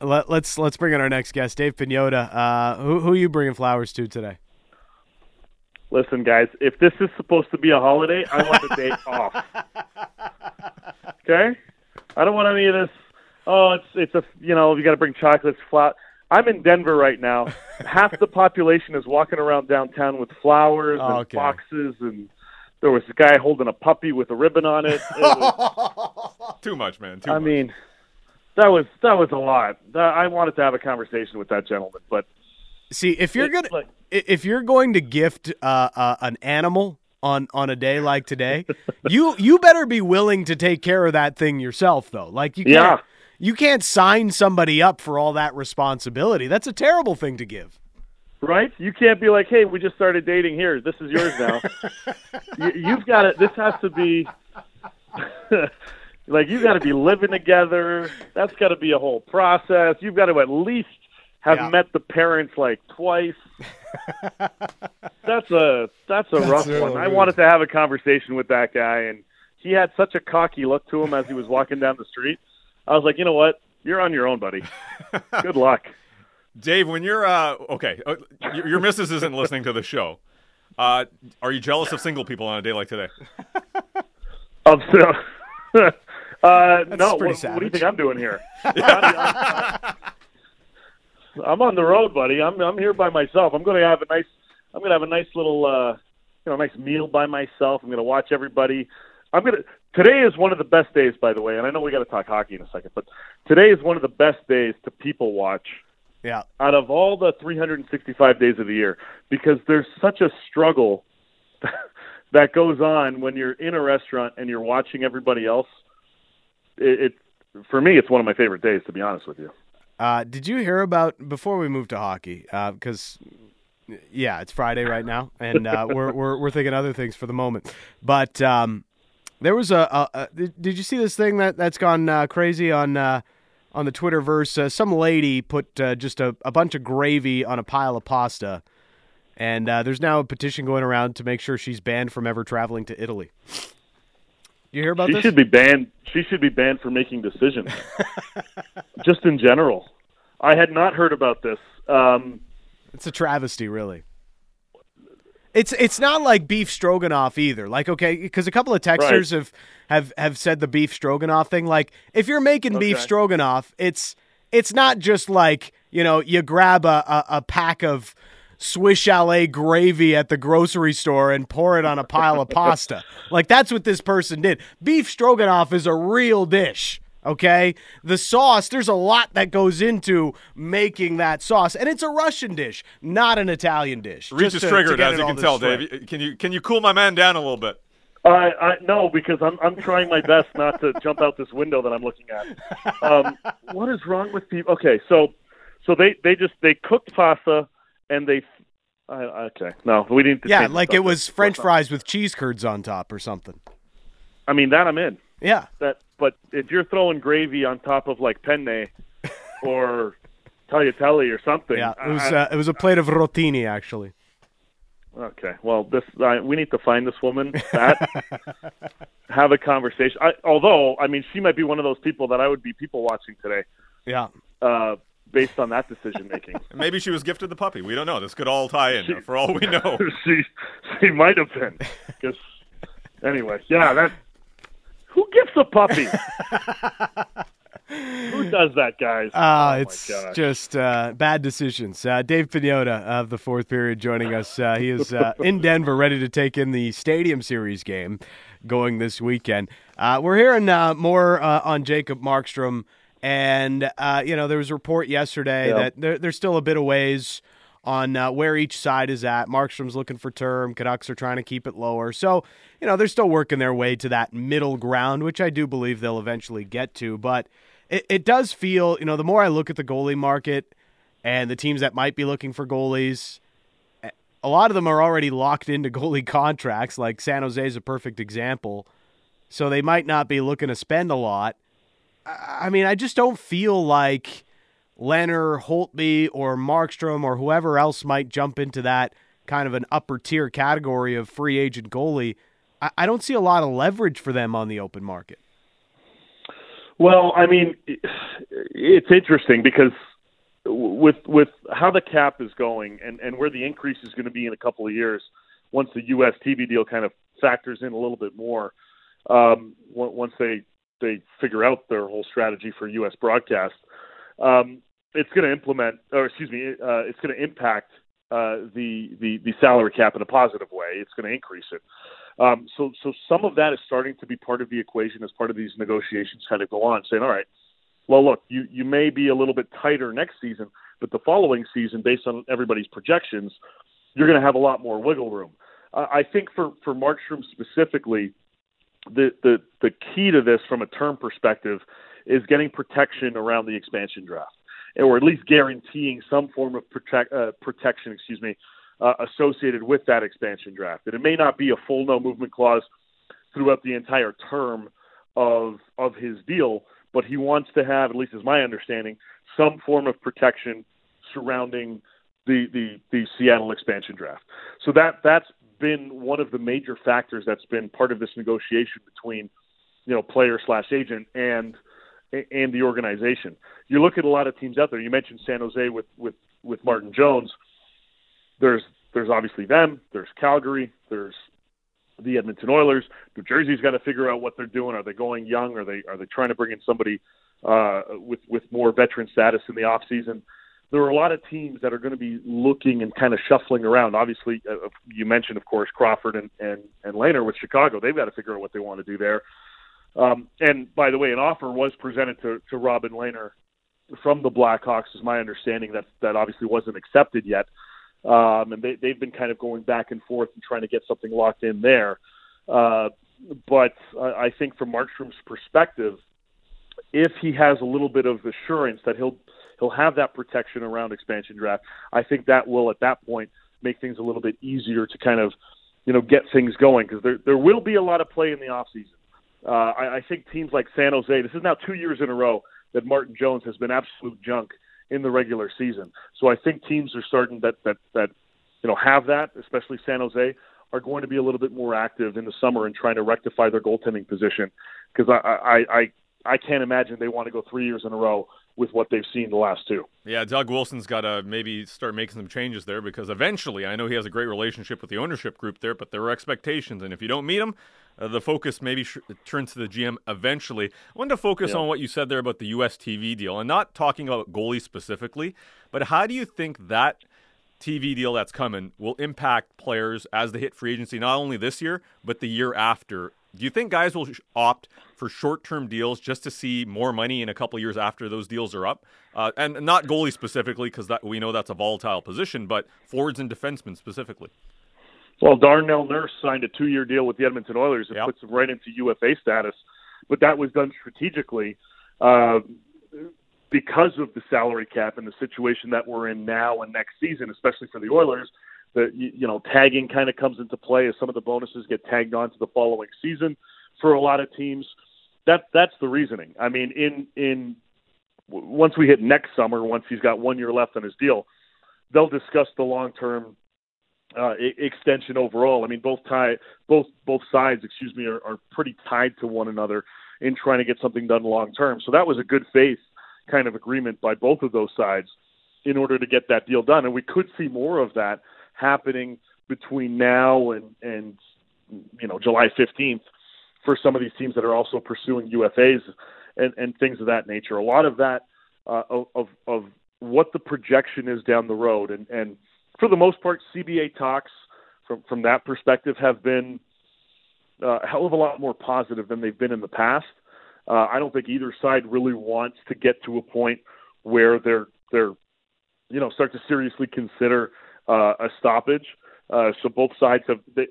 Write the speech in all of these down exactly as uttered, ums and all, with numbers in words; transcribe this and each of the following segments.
Let, let's let's bring in our next guest, Dave Pagnotta. Uh, who who are you bringing flowers to today? Listen, guys, if this is supposed to be a holiday, I want the day off. Okay? I don't want any of this. Oh, it's it's a you know you got to bring chocolates, flowers. I'm in Denver right now. Half the population is walking around downtown with flowers Oh, and okay. boxes, and there was a guy holding a puppy with a ribbon on it. It was, Too much, man. Too I much. mean, that was that was a lot. That, I wanted to have a conversation with that gentleman, but See, if you're It- gonna look. if you're going to gift uh, uh, an animal on, on a day like today, you you better be willing to take care of that thing yourself, though. Like you can't Yeah. you can't sign somebody up for all that responsibility. That's a terrible thing to give. right? You can't be like, hey, we just started dating. Here, this is yours now. you, you've got it. This has to be like you got to be living together. That's got to be a whole process. You've got to at least have Yeah. met the parents like twice. that's a that's a rough really one. I rude. wanted to have a conversation with that guy, and he had such a cocky look to him as he was walking down the street. I was like, you know what? You're on your own, buddy. Good luck. Dave, when you're uh, okay, uh, your, your missus isn't listening to the show. Uh, are you jealous of single people on a day like today? Um, so, uh, no, pretty what, what do you savage. think I'm doing here? I'm, I'm on the road, buddy. I'm I'm here by myself. I'm going to have a nice. I'm going to have a nice little, uh, you know, nice meal by myself. I'm going to watch everybody. I'm going to. Today is one of the best days, by the way, and I know we got to talk hockey in a second, but today is one of the best days to people watch Yeah. out of all the three hundred sixty-five days of the year, because there's such a struggle that goes on when you're in a restaurant and you're watching everybody else. It, it for me, it's one of my favorite days, to be honest with you. Uh, did you hear about before we move to hockey? Because yeah, it's Friday right now, and uh, we're we're we're thinking other things for the moment. But um, there was a, a, a. Did you see this thing that that's gone uh, crazy on uh, on the Twitterverse? Uh, some lady put uh, just a, a bunch of gravy on a pile of pasta, and uh, there's now a petition going around to make sure she's banned from ever traveling to Italy. You hear about She this? should be banned. She should be banned for making decisions, just in general. I had not heard about this. Um, It's a travesty, really. It's it's not like beef stroganoff either. Like, okay, because a couple of texters Right. have, have have said the beef stroganoff thing. Like, if you're making beef Okay. stroganoff, it's it's not just like, you know, you grab a, a, a pack of Swiss Chalet gravy at the grocery store and pour it on a pile of pasta. Like, that's what this person did. Beef stroganoff is a real dish. Okay, the sauce, there's a lot that goes into making that sauce, and it's a Russian dish, not an Italian dish. Reach Just is to- to triggered, get as it you all can to tell, straight. Dave. Can you can you cool my man down a little bit? I, I no, because I'm I'm trying my best not to jump out this window that I'm looking at. Um, what is wrong with people? Okay, so so they, they just they cooked pasta and they. I, okay, no, we need to. Yeah, change the like it subject. was French fries with cheese curds on top or something. I mean, that I'm in. Yeah, That, but if you're throwing gravy on top of like penne or tagliatelle or something, yeah. It was I- uh, it was a plate of rotini, actually. Okay, well, this I, we need to find this woman, that, have a conversation. I, although, I mean, she might be one of those people that I would be people watching today, Yeah. uh, based on that decision making. Maybe she was gifted the puppy. We don't know. This could all tie in, for all we know. she she might have been. 'Cause- anyway, yeah, that. Who gifts a puppy? Who does that, guys? Uh, oh it's my gosh. just uh, bad decisions. Uh, Dave Pagnotta of the Fourth Period joining us. Uh, he is uh, in Denver, ready to take in the Stadium Series game going this weekend. Uh, we're hearing uh, more uh, on Jacob Markstrom, and uh, you know there was a report yesterday Yeah. that there, there's still a bit of ways on uh, where each side is at. Markstrom's looking for term. Canucks are trying to keep it lower. So, you know, they're still working their way to that middle ground, which I do believe they'll eventually get to. But it, it does feel, you know, the more I look at the goalie market and the teams that might be looking for goalies, a lot of them are already locked into goalie contracts. Like San Jose is a perfect example. So they might not be looking to spend a lot. I I mean, I just don't feel like Leonard, Holtby, or Markstrom, or whoever else might jump into that kind of an upper tier category of free agent goalie. I, I don't see a lot of leverage for them on the open market. Well, I mean, it's interesting because with with how the cap is going and, and where the increase is going to be in a couple of years, once the U S T V deal kind of factors in a little bit more, um, once they they figure out their whole strategy for U S broadcast, um, it's going to implement, or excuse me, uh, it's going to impact uh, the, the the salary cap in a positive way. It's going to increase it. Um, so, so some of that is starting to be part of the equation as part of these negotiations kind of go on, saying, all right, well, look, you, you may be a little bit tighter next season, but the following season, based on everybody's projections, you're going to have a lot more wiggle room. Uh, I think for, for Markstrom specifically, the, the, the key to this from a term perspective is getting protection around the expansion draft, or at least guaranteeing some form of protect, uh, protection, excuse me, Uh, associated with that expansion draft. And it may not be a full no movement clause throughout the entire term of of his deal, but he wants to have, at least as my understanding, some form of protection surrounding the the, the Seattle expansion draft. So that that's been one of the major factors that's been part of this negotiation between, you know, player slash agent and and the organization. You look at a lot of teams out there. You mentioned San Jose with with with Martin Jones. There's there's obviously them. There's Calgary. There's the Edmonton Oilers. New Jersey's got to figure out what they're doing. Are they going young? Are they are they trying to bring in somebody uh, with with more veteran status in the off season? There are a lot of teams that are going to be looking and kind of shuffling around. Obviously, uh, you mentioned, of course, Crawford and and and Lehner with Chicago. They've got to figure out what they want to do there. Um, and by the way, an offer was presented to to Robin Lehner from the Blackhawks, is my understanding. That that obviously wasn't accepted yet. Um, and they, they've been kind of going back and forth and trying to get something locked in there. Uh, but I, I think from Markstrom's perspective, if he has a little bit of assurance that he'll he'll have that protection around expansion draft, I think that will at that point make things a little bit easier to kind of, you know, get things going, because there there will be a lot of play in the offseason. Uh, I, I think teams like San Jose, this is now two years in a row that Martin Jones has been absolute junk in the regular season. So I think teams are starting that, that, that, you know, have that, especially San Jose, are going to be a little bit more active in the summer and trying to rectify their goaltending position. Because I, I, I, I can't imagine they want to go three years in a row with what they've seen the last two. Yeah, Doug Wilson's got to maybe start making some changes there, because eventually, I know he has a great relationship with the ownership group there, but there are expectations, and if you don't meet them, uh, the focus maybe sh- turns to the G M eventually. I wanted to focus yeah. on what you said there about the U S T V deal, and not talking about goalies specifically, but how do you think that T V deal that's coming will impact players as they hit free agency, not only this year, but the year after? Do you think guys will opt for short-term deals just to see more money in a couple years after those deals are up? Uh, and not goalie specifically, because that, we know that's a volatile position, but forwards and defensemen specifically. Well, Darnell Nurse signed a two-year deal with the Edmonton Oilers and yep. puts him right into U F A status, but that was done strategically uh, because of the salary cap and the situation that we're in now and next season, especially for the Oilers. The, you know, tagging kind of comes into play as some of the bonuses get tagged on to the following season for a lot of teams. That that's the reasoning. I mean, in in once we hit next summer, once he's got one year left on his deal, they'll discuss the long-term uh, e- extension overall. I mean, both tie both both sides, excuse me, are, are pretty tied to one another in trying to get something done long-term. So that was a good faith kind of agreement by both of those sides in order to get that deal done, and we could see more of that happening between now and, and you know, July fifteenth for some of these teams that are also pursuing U F As and, and things of that nature. A lot of that uh, of, of what the projection is down the road. And, and for the most part, C B A talks from, from that perspective have been uh, a hell of a lot more positive than they've been in the past. Uh, I don't think either side really wants to get to a point where they're, they're you know, start to seriously consider Uh, a stoppage. Uh, so both sides have they,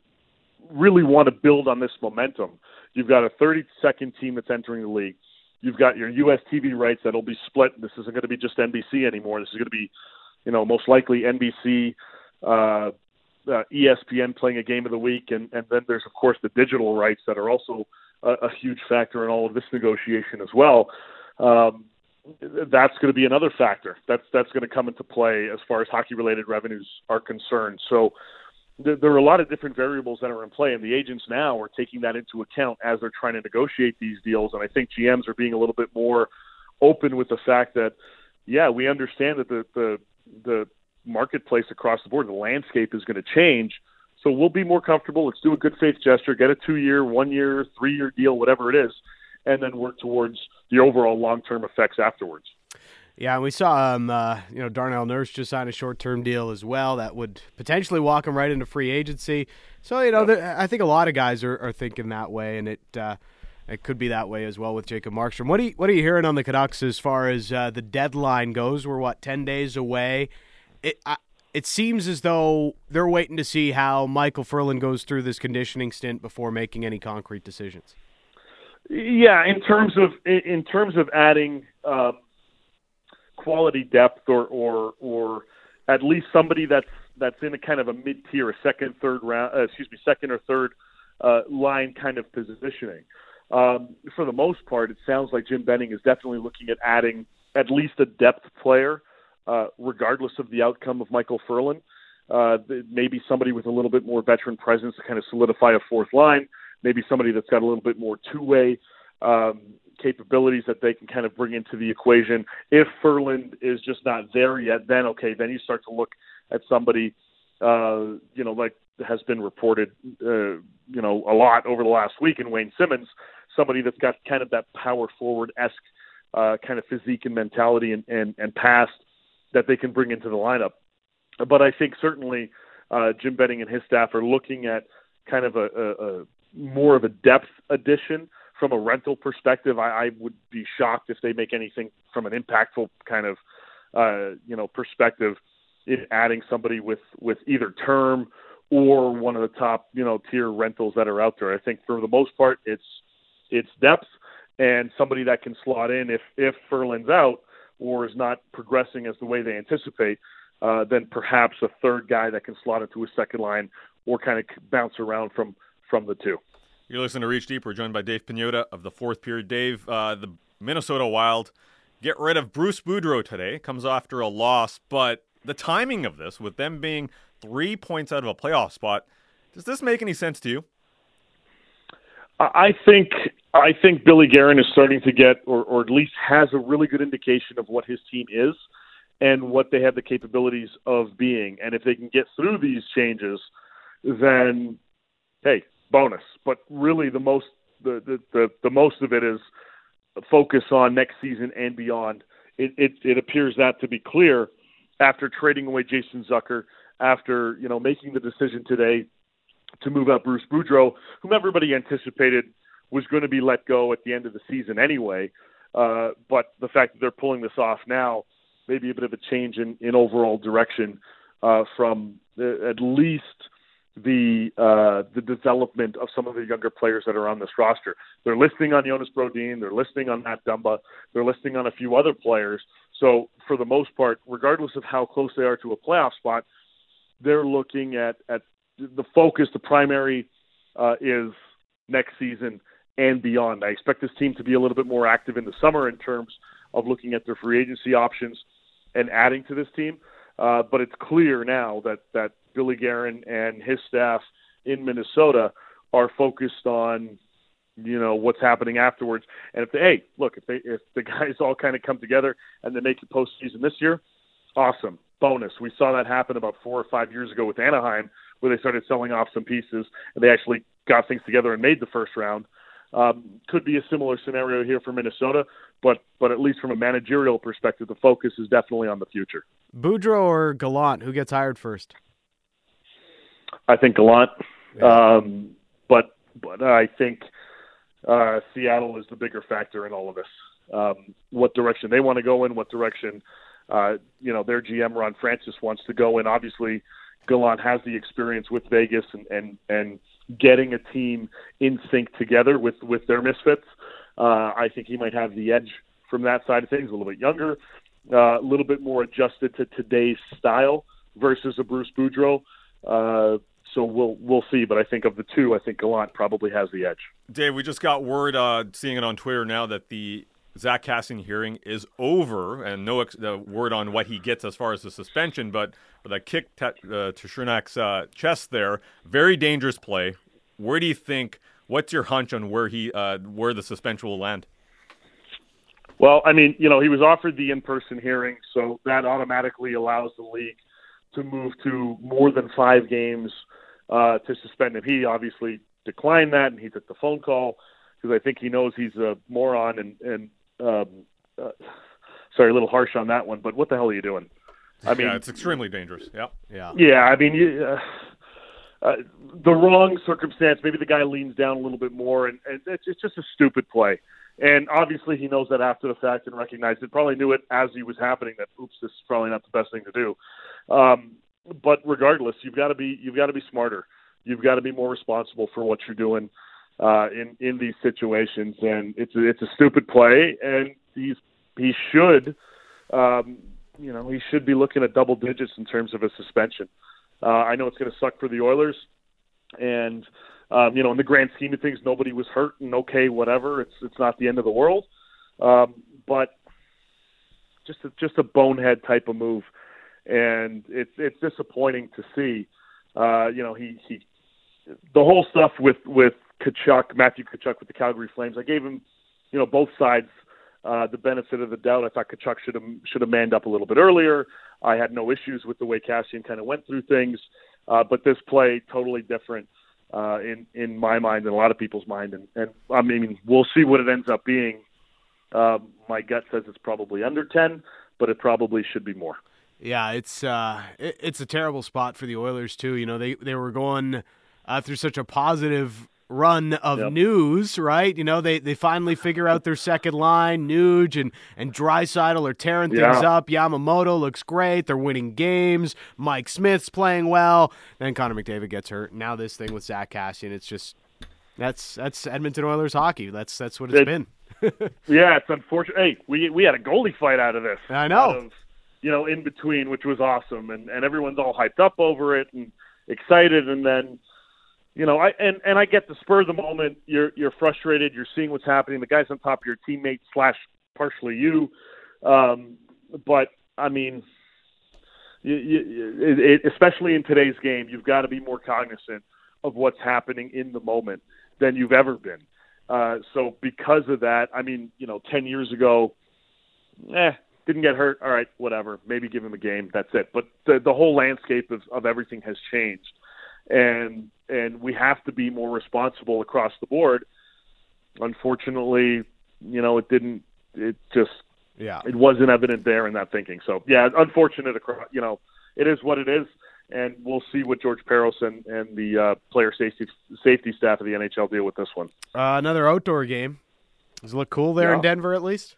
really want to build on this momentum. You've got a thirty-second team that's entering the league. You've got your U S T V rights that'll be split. This isn't going to be just N B C anymore. This is going to be, you know, most likely N B C, uh, uh, E S P N playing a game of the week, and, and then there's, of course, the digital rights that are also a, a huge factor in all of this negotiation as well. Um, that's going to be another factor that's that's going to come into play as far as hockey-related revenues are concerned. So there, there are a lot of different variables that are in play, and the agents now are taking that into account as they're trying to negotiate these deals. And I think G Ms are being a little bit more open with the fact that, yeah, we understand that the the, the marketplace across the board, the landscape is going to change. So we'll be more comfortable. Let's do a good faith gesture, get a two-year, one-year, three-year deal, whatever it is, and then work towards the overall long-term effects afterwards. Yeah, and we saw um, uh, you know, Darnell Nurse just signed a short-term deal as well that would potentially walk him right into free agency. So, you know, yep. there, I think a lot of guys are, are thinking that way, and it uh, it could be that way as well with Jacob Markstrom. What are you, what are you hearing on the Canucks as far as uh, the deadline goes? We're, what, ten days away? It I, It seems as though they're waiting to see how Michael Furlan goes through this conditioning stint before making any concrete decisions. Yeah, in terms of in terms of adding um, quality depth, or, or or at least somebody that's that's in a kind of a mid tier, a second, third round, uh, excuse me, second or third uh, line kind of positioning. Um, for the most part, it sounds like Jim Benning is definitely looking at adding at least a depth player. Uh, regardless of the outcome of Michael Furlan, uh, maybe somebody with a little bit more veteran presence to kind of solidify a fourth line, maybe somebody that's got a little bit more two-way um, capabilities that they can kind of bring into the equation. If Furlan is just not there yet, then okay, then you start to look at somebody, uh, you know, like has been reported, uh, you know, a lot over the last week in Wayne Simmons, somebody that's got kind of that power forward-esque uh, kind of physique and mentality and, and, and past that they can bring into the lineup. But I think certainly uh, Jim Benning and his staff are looking at kind of a, a, a more of a depth addition from a rental perspective. I, I would be shocked if they make anything from an impactful kind of uh, you know perspective in adding somebody with, with either term or one of the top you know tier rentals that are out there. I think for the most part it's it's depth and somebody that can slot in if if Furlan's out or is not progressing as the way they anticipate, uh, then perhaps a third guy that can slot into a second line or kind of bounce around from, from the two. You're listening to Reach Deep. We're joined by Dave Pagnotta of the Fourth Period. Dave, uh, the Minnesota Wild get rid of Bruce Boudreau today. Comes after a loss, but the timing of this, with them being three points out of a playoff spot, does this make any sense to you? I think I think Billy Guerin is starting to get, or, or at least has a really good indication of what his team is and what they have the capabilities of being. And if they can get through these changes, then, hey, bonus. But really the most the, the, the, the most of it is focus on next season and beyond. It, it, it appears that to be clear after trading away Jason Zucker, after you know making the decision today to move out Bruce Boudreau, whom everybody anticipated was going to be let go at the end of the season anyway. Uh, but the fact that they're pulling this off now, maybe a bit of a change in, in overall direction uh, from the, at least the uh, the development of some of the younger players that are on this roster. They're listing on Jonas Brodin, they're listing on Matt Dumba, they're listing on a few other players. So for the most part, regardless of how close they are to a playoff spot, they're looking at, at the focus, the primary uh, is next season and beyond. I expect this team to be a little bit more active in the summer in terms of looking at their free agency options and adding to this team. Uh, but it's clear now that, that Billy Guerin and his staff in Minnesota are focused on, you know, what's happening afterwards. And if they, hey, look, if they, if the guys all kind of come together and they make the postseason this year, awesome, bonus. We saw that happen about four or five years ago with Anaheim, where they started selling off some pieces and they actually got things together and made the first round. Um, could be a similar scenario here for Minnesota, but but at least from a managerial perspective, the focus is definitely on the future. Boudreau or Gallant, who gets hired first? I think Gallant, yeah. um, but but I think uh, Seattle is the bigger factor in all of this. Um, what direction they want to go in, what direction uh, you know their G M Ron Francis wants to go in. Obviously, Gallant has the experience with Vegas and and and getting a team in sync together with, with their misfits. Uh, I think he might have the edge from that side of things, a little bit younger, uh, a little bit more adjusted to today's style versus a Bruce Boudreau. Uh, so we'll we'll see. But I think of the two, I think Gallant probably has the edge. Dave, we just got word, uh, seeing it on Twitter now, that the Zach Kassian hearing is over, and no ex- uh, word on what he gets as far as the suspension, but with a kick t- uh, to Cernak's uh, chest there, very dangerous play. Where do you think, what's your hunch on where he, uh, where the suspension will land? Well, I mean, you know, he was offered the in-person hearing, so that automatically allows the league to move to more than five games uh, to suspend him. He obviously declined that, and he took the phone call because I think he knows he's a moron and, and um, uh, sorry, a little harsh on that one, but what the hell are you doing? I mean, yeah, it's extremely dangerous. Yeah, yeah, yeah. I mean, you, uh, uh, the wrong circumstance. Maybe the guy leans down a little bit more, and, and it's, it's just a stupid play. And obviously, he knows that after the fact and recognized it. Probably knew it as he was happening. That oops, this is probably not the best thing to do. Um, but regardless, you've got to be you've got to be smarter. You've got to be more responsible for what you're doing uh, in in these situations. And it's a, it's a stupid play, and he's he should. Um, You know, he should be looking at double digits in terms of a suspension. Uh, I know it's going to suck for the Oilers, and um, you know, in the grand scheme of things, nobody was hurt, and okay, whatever. It's it's not the end of the world, um, but just a, just a bonehead type of move, and it's it's disappointing to see. Uh, you know, he he the whole stuff with with Tkachuk, Matthew Tkachuk with the Calgary Flames. I gave him, you know, both sides. Uh, the benefit of the doubt. I thought Tkachuk should have should have manned up a little bit earlier. I had no issues with the way Kassian kind of went through things, uh, but this play totally different uh, in in my mind and a lot of people's mind. And, and I mean, we'll see what it ends up being. Uh, my gut says it's probably under ten, but it probably should be more. Yeah, it's uh, it, it's a terrible spot for the Oilers too. You know, they they were going uh, through such a positive run of yep. news, right? You know, they, they finally figure out their second line. Nuge and, and Draisaitl are tearing yeah. things up. Yamamoto looks great. They're winning games. Mike Smith's playing well. Then Connor McDavid gets hurt. Now this thing with Zach Kassian, it's just that's that's Edmonton Oilers hockey. That's that's what it's it, been. Yeah, it's unfortunate. Hey, we we had a goalie fight out of this. I know. Of, you know, in between, which was awesome, and, and everyone's all hyped up over it and excited, and then You know, I and, and I get the spur of the moment. You're you're frustrated. You're seeing what's happening. The guy's on top of your teammate slash partially you. Um, but I mean, you, you, it, it, especially in today's game, you've got to be more cognizant of what's happening in the moment than you've ever been. Uh, so because of that, I mean, you know, ten years ago, eh, didn't get hurt. All right, whatever. Maybe give him a game. That's it. But the the whole landscape of, of everything has changed. And and we have to be more responsible across the board. Unfortunately, you know, it didn't. It just yeah, it wasn't evident there in that thinking. So yeah, unfortunate. Across, you know, it is what it is, and we'll see what George Parros and, and the uh, player safety safety staff of the N H L deal with this one. Uh, another outdoor game. Does it look cool there yeah. in Denver at least?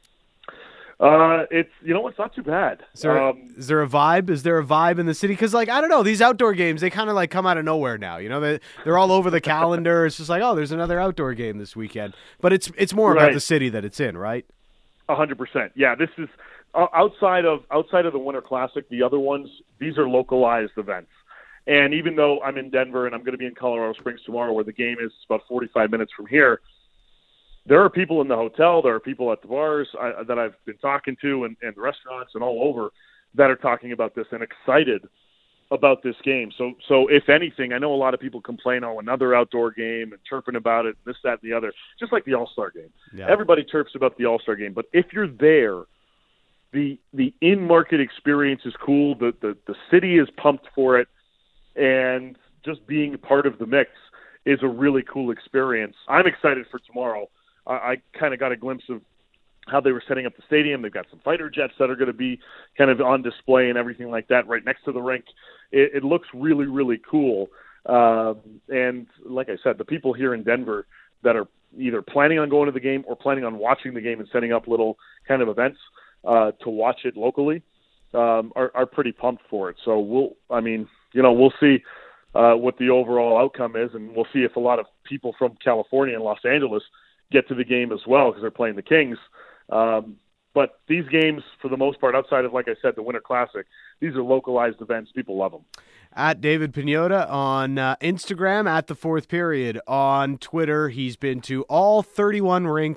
Uh, it's you know it's not too bad. Is there, um, is there a vibe? Is there a vibe in the city? Because like I don't know, these outdoor games they kind of like come out of nowhere now. You know, they they're all over the calendar. It's just like oh, there's another outdoor game this weekend. But it's it's more right. about the city that it's in, right? A hundred percent. Yeah, this is uh, outside of outside of the Winter Classic. The other ones, these are localized events. And even though I'm in Denver and I'm going to be in Colorado Springs tomorrow, where the game is about forty-five minutes from here. There are people in the hotel, there are people at the bars I, that I've been talking to and, and restaurants and all over that are talking about this and excited about this game. So, so if anything, I know a lot of people complain, oh, another outdoor game and chirping about it, this, that, and the other, just like the All-Star game. Yeah. Everybody chirps about the All-Star game, but if you're there, the the in-market experience is cool, the, the, the city is pumped for it, and just being part of the mix is a really cool experience. I'm excited for tomorrow. I kind of got a glimpse of how they were setting up the stadium. They've got some fighter jets that are going to be kind of on display and everything like that right next to the rink. It, it looks really, really cool. Um, and like I said, the people here in Denver that are either planning on going to the game or planning on watching the game and setting up little kind of events uh, to watch it locally um, are, are pretty pumped for it. So we'll, I mean, you know, we'll see uh, what the overall outcome is, and we'll see if a lot of people from California and Los Angeles get to the game as well because they're playing the Kings. Um, but these games, for the most part, outside of, like I said, the Winter Classic, these are localized events. People love them. At David Pagnotta on uh, Instagram, at The Fourth Period on Twitter. He's been to all thirty-one rinks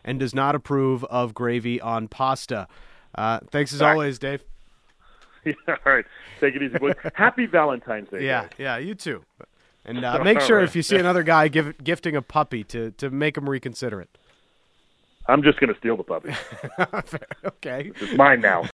and does not approve of gravy on pasta. Uh, thanks as All right. always, Dave. Yeah, all right. Take it easy, boys. Happy Valentine's Day. Yeah, guys. yeah, you too. And uh, make sure if you see another guy give, gifting a puppy to, to make him reconsider it. I'm just going to steal the puppy. Okay. It's mine now.